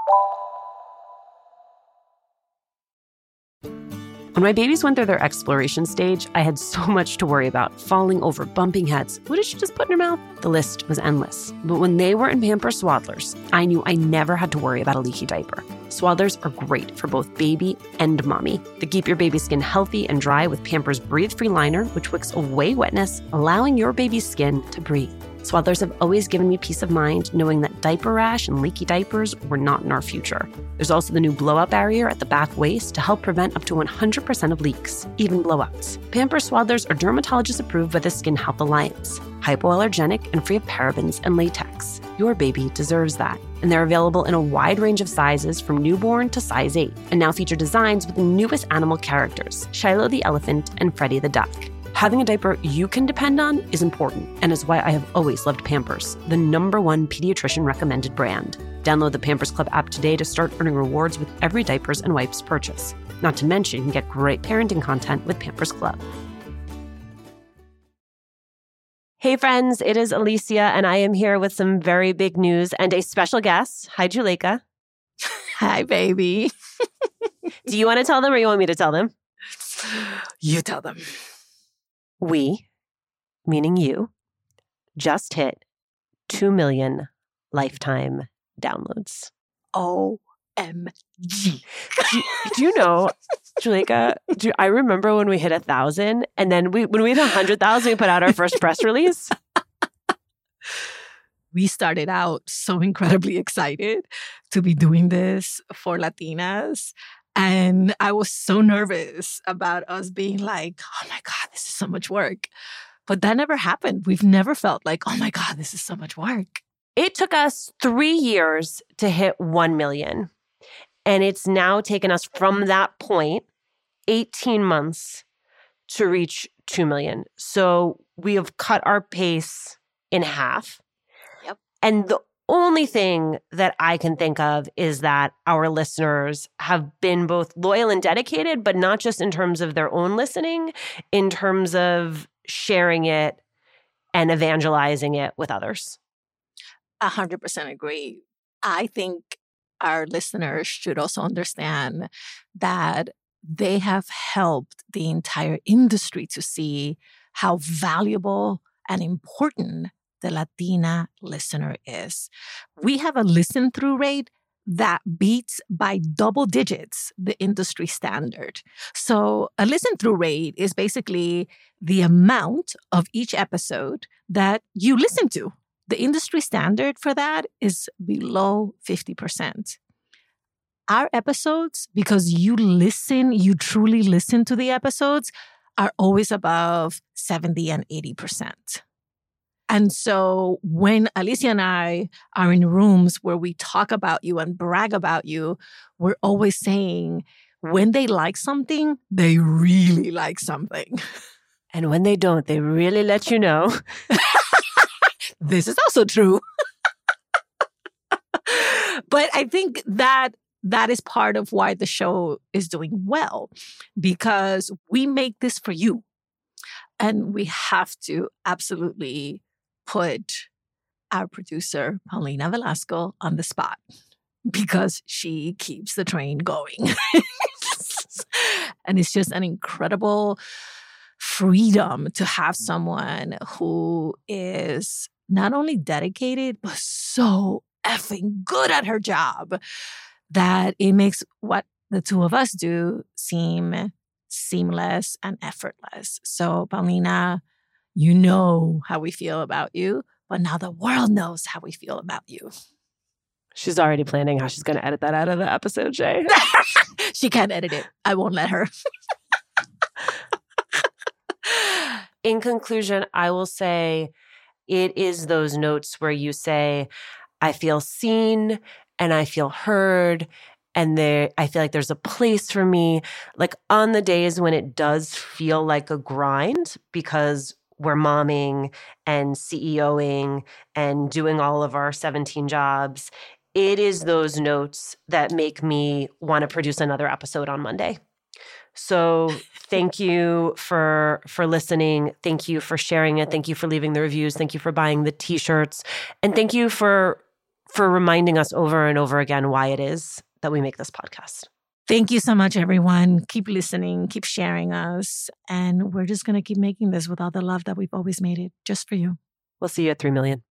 When my babies went through their exploration stage, I had so much to worry about. Falling over, bumping heads. What did she just put in her mouth? The list was endless. But when they were in Pampers Swaddlers, I knew I never had to worry about a leaky diaper. Swaddlers are great for both baby and mommy. They keep your baby's skin healthy and dry with Pampers Breathe-Free Liner, which wicks away wetness, allowing your baby's skin to breathe. Swaddlers have always given me peace of mind knowing that diaper rash and leaky diapers were not in our future. There's also the new blowout barrier at the back waist to help prevent up to 100% of leaks, even blowouts. Pampers Swaddlers are dermatologist approved by the Skin Health Alliance, hypoallergenic and free of parabens and latex. Your baby deserves that. And they're available in a wide range of sizes from newborn to size 8, and now feature designs with the newest animal characters, Shiloh the elephant and Freddie the duck. Having a diaper you can depend on is important, and is why I have always loved Pampers, the #1 pediatrician recommended brand. Download the Pampers Club app today to start earning rewards with every diapers and wipes purchase. Not to mention, you can get great parenting content with Pampers Club. Hey friends, it is Alicia, and I am here with some very big news and a special guest. Hi, Juleyka. Hi, baby. Do you want to tell them or you want me to tell them? You tell them. We, meaning you, just hit 2 million lifetime downloads. OMG. Do you know, Juleyka, I remember when we hit 1,000 and then when we hit 100,000, we put out our first press release. We started out so incredibly excited to be doing this for Latinas. And I was so nervous about us being like, oh my God, this is so much work. But that never happened. We've never felt like, oh my God, this is so much work. It took us 3 years to hit 1 million. And it's now taken us from that point 18 months to reach 2 million. So we have cut our pace in half. Yep. And the only thing that I can think of is that our listeners have been both loyal and dedicated, but not just in terms of their own listening, in terms of sharing it and evangelizing it with others. 100% agree. I think our listeners should also understand that they have helped the entire industry to see how valuable and important the Latina listener is. We have a listen-through rate that beats by double digits the industry standard. So a listen-through rate is basically the amount of each episode that you listen to. The industry standard for that is below 50%. Our episodes, because you truly listen to the episodes, are always above 70 and 80%. And so when Alicia and I are in rooms where we talk about you and brag about you, we're always saying when they like something, they really like something. And when they don't, they really let you know. This is also true. But I think that is part of why the show is doing well, because we make this for you. And we have to absolutely put our producer, Paulina Velasco, on the spot because she keeps the train going. And it's just an incredible freedom to have someone who is not only dedicated, but so effing good at her job that it makes what the two of us do seem seamless and effortless. So, Paulina, you know how we feel about you, but now the world knows how we feel about you. She's already planning how she's going to edit that out of the episode, Jay. She can't edit it. I won't let her. In conclusion, I will say it is those notes where you say, I feel seen and I feel heard and I feel like there's a place for me. Like on the days when it does feel like a grind because we're momming and CEOing and doing all of our 17 jobs, it is those notes that make me want to produce another episode on Monday. So thank you for listening. Thank you for sharing it. Thank you for leaving the reviews. Thank you for buying the t-shirts. And thank you for for reminding us over and over again why it is that we make this podcast. Thank you so much, everyone. Keep listening, keep sharing us. And we're just going to keep making this with all the love that we've always made it, just for you. We'll see you at 3 million.